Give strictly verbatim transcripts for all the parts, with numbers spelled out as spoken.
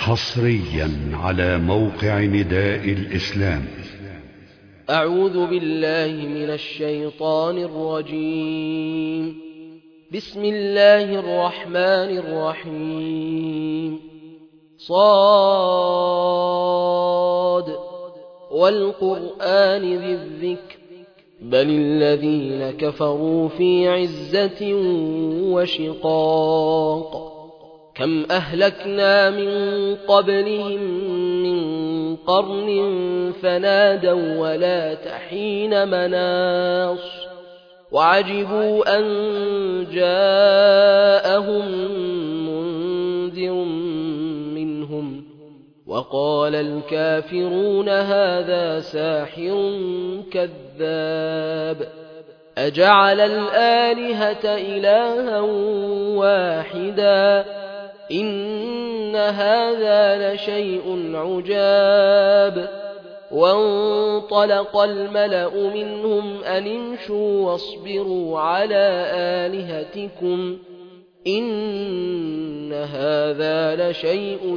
حصريا على موقع نداء الإسلام. أعوذ بالله من الشيطان الرجيم. بسم الله الرحمن الرحيم. صاد والقرآن ذي الذكر بل الذين كفروا في عزة وشقاق. كم أهلكنا من قبلهم من قرن فنادوا ولا تحين مناص وعجبوا أن جاءهم منذر منهم وقال الكافرون هذا ساحر كذاب أجعل الآلهة إلها واحدا إن هذا لشيء عجاب. وانطلق الملأ منهم أن امشوا واصبروا على آلهتكم إن هذا لشيء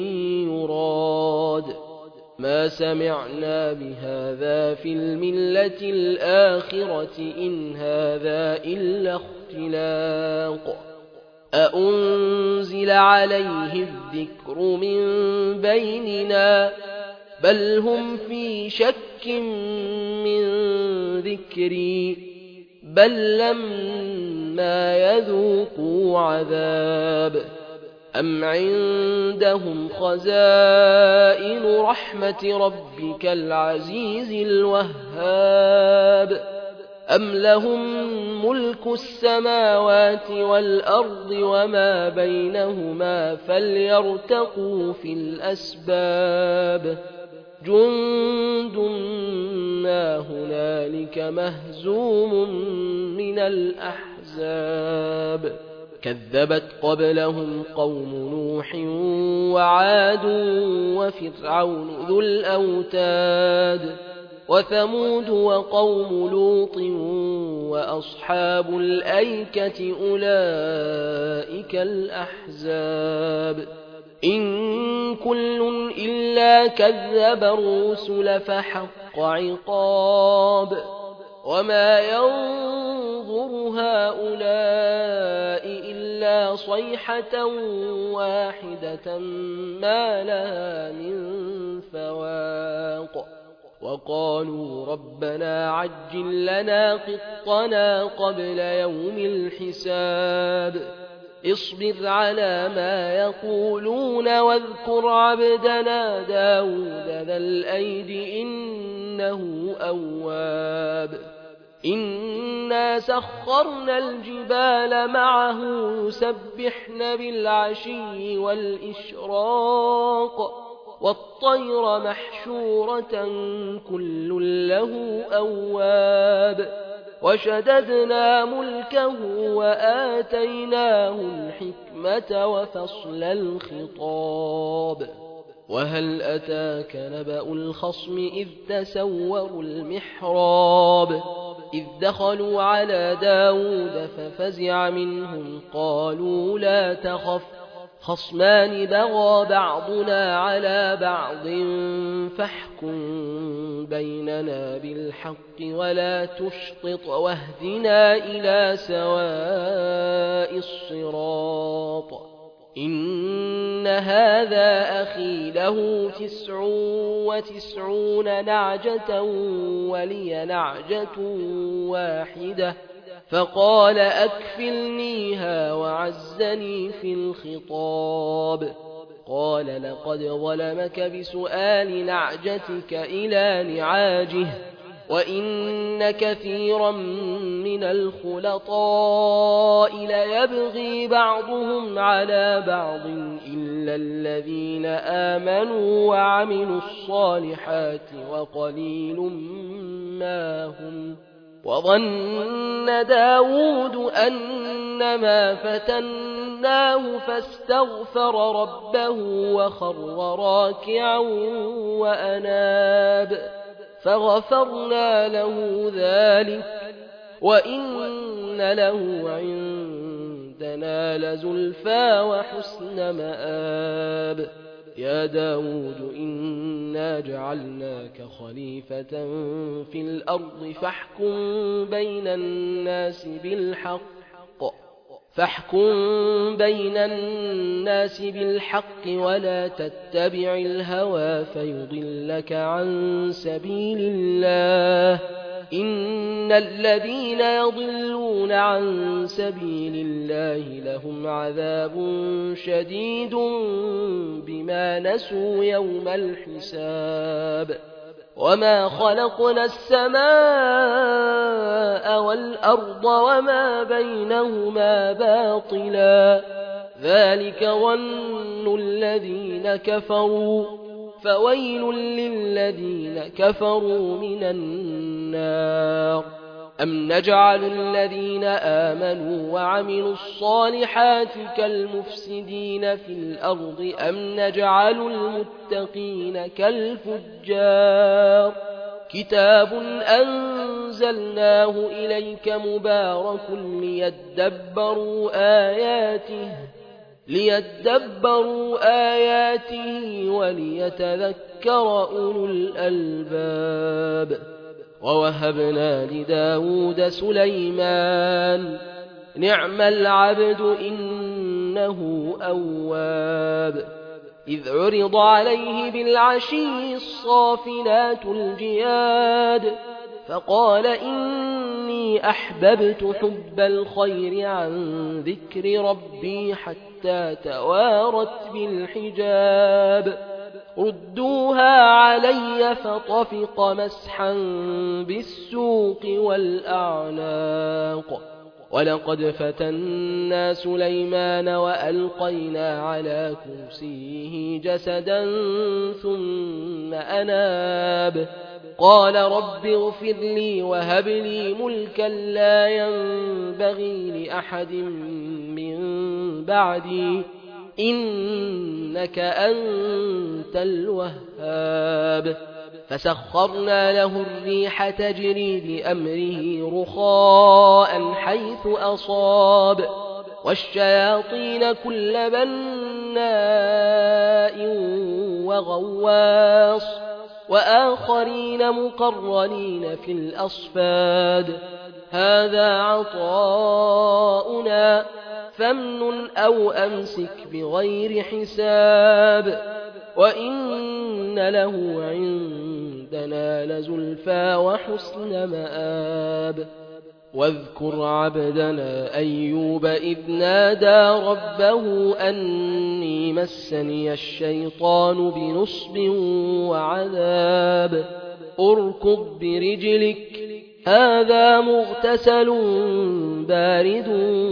يراد ما سمعنا بهذا في الملة الآخرة إن هذا إلا اختلاق. أأنزل عليه الذكر من بيننا بل هم في شك من ذكري بل لما يذوقوا عذاب أم عندهم خزائن رحمة ربك العزيز الوهاب أم لهم ملك السماوات والأرض وما بينهما فليرتقوا في الأسباب جند ما هنالك مهزوم من الأحزاب كذبت قبلهم قوم نوح وعاد وفرعون ذو الأوتاد وثمود وقوم لوط وأصحاب الأيكة أولئك الأحزاب إن كل إلا كذب الرسل فحق عقاب وما ينظر هؤلاء إلا صيحة واحدة ما لها من فواق وقالوا ربنا عجل لنا قطنا قبل يوم الحساب اصبر على ما يقولون واذكر عبدنا داود ذا الأيد إنه أواب إنا سخرنا الجبال معه يسبحن بالعشي والإشراق والطير محشورة كل له أواب وشددنا ملكه وآتيناه الحكمة وفصل الخطاب وهل أتاك نبأ الخصم إذ تسوروا المحراب إذ دخلوا على داود ففزع منهم قالوا لا تخف خصمان بغى بعضنا على بعض فاحكم بيننا بالحق ولا تشطط واهدنا إلى سواء الصراط إن هذا أخي له تسع وتسعون نعجة ولي نعجة واحدة فقال أكفلنيها وعزني في الخطاب قال لقد ظلمك بسؤال نعجتك إلى نعاجه وإن كثيرا من الخلطاء ليبغي بعضهم على بعض إلا الذين آمنوا وعملوا الصالحات وقليل ما هم وظن داود أنما فتناه فاستغفر ربه وخر راكعا وأناب فغفرنا له ذلك وإن له عندنا لزلفى وحسن مآب يا داود إنا جعلناك خليفة في الأرض فاحكم بين الناس بالحق فاحكم بين الناس بالحق ولا تتبع الهوى فيضلك عن سبيل الله إن الذين يضلون عن سبيل الله لهم عذاب شديد بما نسوا يوم الحساب وما خلقنا السماء والأرض وما بينهما باطلا ذلك ظن الذين كفروا فويل للذين كفروا من النار أم نجعل الذين آمنوا وعملوا الصالحات كالمفسدين في الأرض أم نجعل المتقين كالفجار كتاب أنزلناه إليك مبارك ليدبروا آياته ليدبروا آياته وليتذكر أولو الألباب ووهبنا لداود سليمان نعم العبد إنه أواب إذ عرض عليه بالعشي الصافنات الجياد فقال إني أحببت حب الخير عن ذكر ربي حتى توارت بالحجاب ردوها علي فطفق مسحا بالسوق والأعناق ولقد فتنا سليمان وألقينا على كرسيه جسدا ثم أناب قال رب اغفر لي وهب لي ملكا لا ينبغي لأحد من بعدي إنك أنت الوهاب فسخرنا له الريح تجري بأمره رخاء حيث أصاب والشياطين كل بناء وغواص وآخرين مقرنين في الأصفاد هذا عطاؤنا فامنن أو أمسك بغير حساب وإن له عندنا لزلفى وحسن مآب واذكر عبدنا أيوب إذ نادى ربه أني مسني الشيطان بنصب وعذاب اركض برجلك هذا مغتسل بارد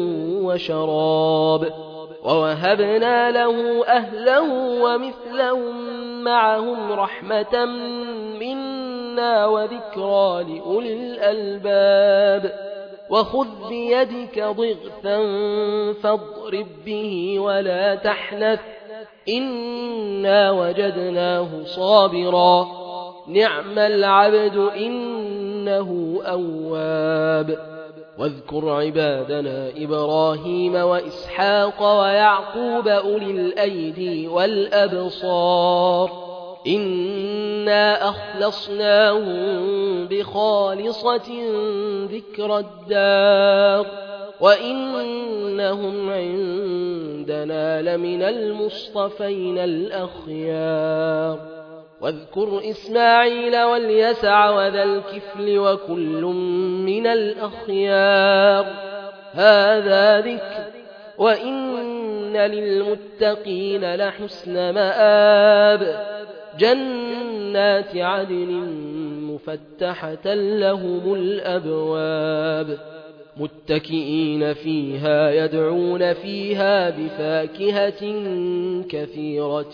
وشراب ووهبنا له أهله ومثلهم معهم رحمة منا وذكرى لأولي الألباب وخذ بيدك ضغثا فاضرب به ولا تحنث إنا وجدناه صابرا نعم العبد إنه أواب واذكر عبادنا إبراهيم وإسحاق ويعقوب أولي الأيدي والأبصار إنا أخلصناهم بخالصة ذكر الدار وإنهم عندنا لمن المصطفين الأخيار واذكر إسماعيل واليسع وذا الكفل وكل من الأخيار هذا ذكر وإن للمتقين لحسن مآب جنات عدن مفتحة لهم الأبواب متكئين فيها يدعون فيها بفاكهة كثيرة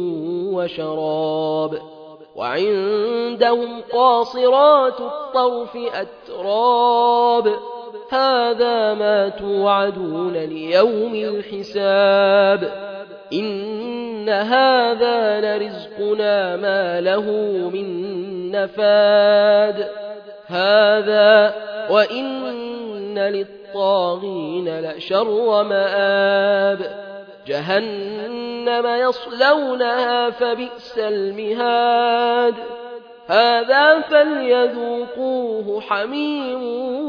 وشراب وعندهم قاصرات الطرف أتراب هذا ما توعدون ليوم الحساب إن هذا لرزقنا ما له من نفاد هذا وإن للطاغين لشر مآب جهنم يصلونها فبئس المهاد هذا فليذوقوه حميم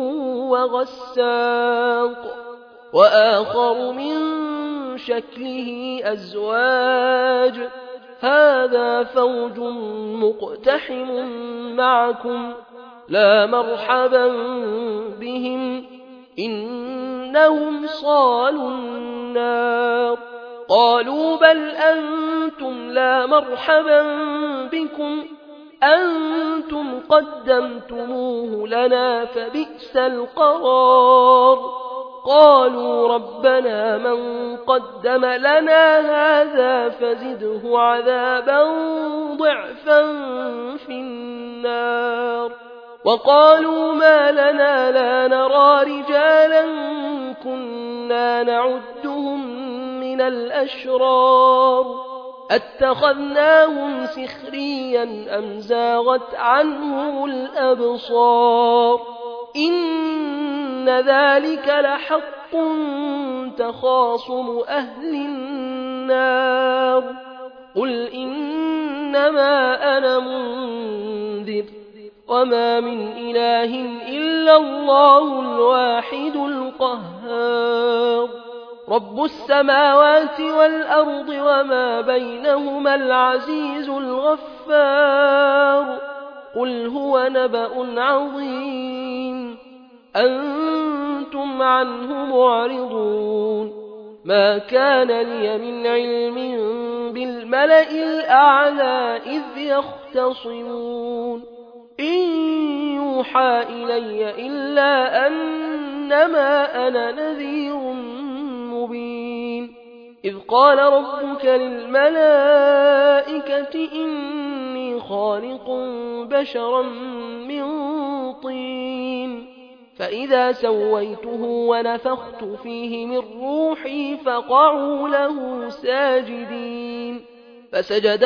وغساق وآخر من شكله أزواج هذا فوج مقتحم معكم لا مرحبا بهم إنهم صالوا النار قالوا بل أنتم لا مرحبا بكم أنتم قدمتموه لنا فبئس القرار قالوا ربنا من قدم لنا هذا فزده عذابا ضعفا في النار وقالوا ما لنا لا نرى رجالا كنا نعدهم من الأشرار أتخذناهم سخريا أم زاغت عنهم الأبصار إن ذلك لحق تخاصم أهل النار قل إنما أنا منذر وما من إله إلا الله الواحد القهار رب السماوات والأرض وما بينهما العزيز الغفار قل هو نبأ عظيم أنتم عنه معرضون ما كان لي من علم بالملأ الأعلى إذ يختصمون إن يوحى إلي إلا أنما أنا نذير مبين إذ قال ربك للملائكة إني خالق بشرا من طين فإذا سويته ونفخت فيه من روحي فقعوا له ساجدين فسجد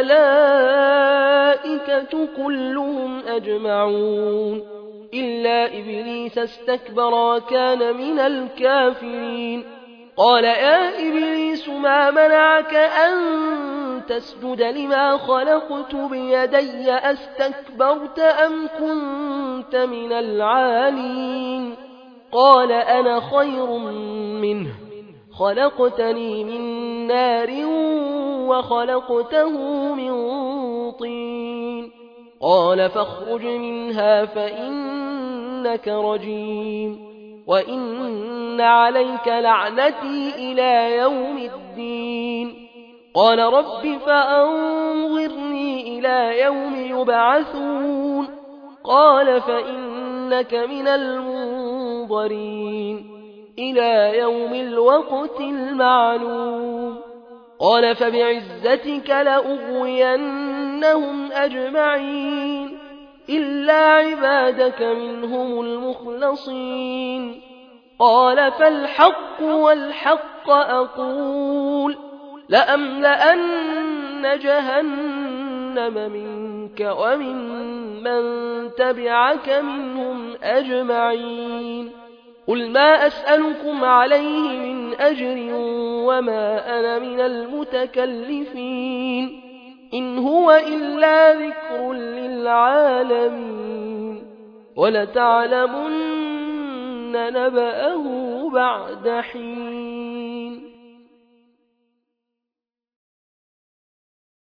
الملائكة كلهم أجمعون إلا إبليس استكبر وكان من الكافرين قال يا إبليس ما منعك أن تسجد لما خلقت بيدي أستكبرت أم كنت من العالين قال أنا خير منه خلقتني من نار وخلقته من طين قال فاخرج منها فإنك رجيم وإن عليك لعنتي إلى يوم الدين قال رب فأنظرني إلى يوم يبعثون قال فإنك من المنظرين إلى يوم الوقت المعلوم قال فبعزتك لأغوينهم أجمعين إلا عبادك منهم المخلصين قال فالحق والحق أقول لأملأن جهنم منك ومن من تبعك منهم أجمعين قل ما أسألكم عليه من أجر وما أنا من المتكلفين إن هو إلا ذكر للعالمين ولتعلمن نبأه بعد حين